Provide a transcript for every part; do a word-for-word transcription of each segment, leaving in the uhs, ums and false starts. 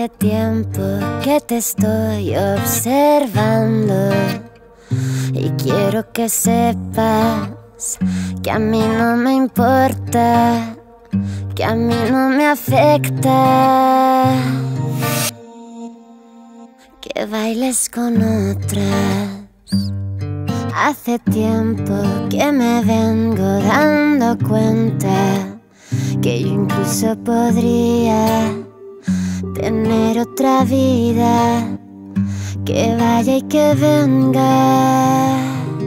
Hace tiempo que te estoy observando y quiero que sepas que a mí no me importa, que a mí no me afecta que bailes con otras. Hace tiempo que me vengo dando cuenta que yo incluso podría tener otra vida, que vaya y que venga,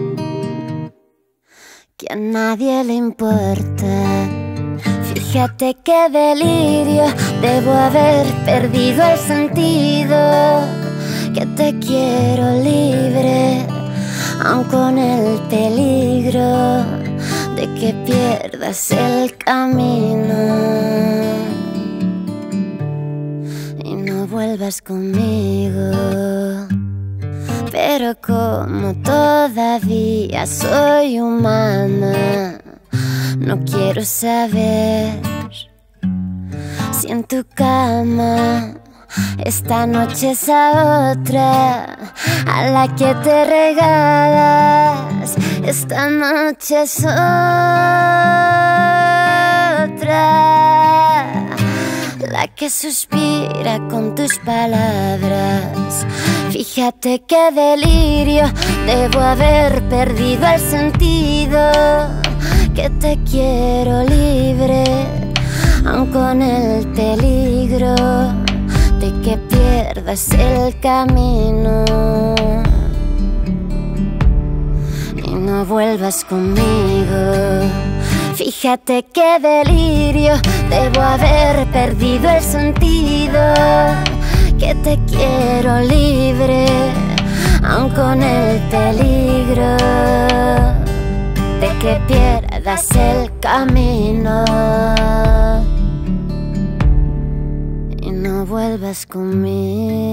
que a nadie le importa. Fíjate qué delirio, debo haber perdido el sentido, que te quiero libre, aun con el peligro de que pierdas el camino y no vuelvas conmigo. Pero como todavía soy humana, no quiero saber si en tu cama esta noche es a otra a la que te regalas. Esta noche es otra la que suspira con tus palabras. Fíjate qué delirio, debo haber perdido el sentido, que te quiero libre, aun con el peligro de que pierdas el camino y no vuelvas conmigo. Fíjate qué delirio, debo haber perdido el sentido, que te quiero libre, aun con el peligro de que pierdas el camino y no vuelvas conmigo.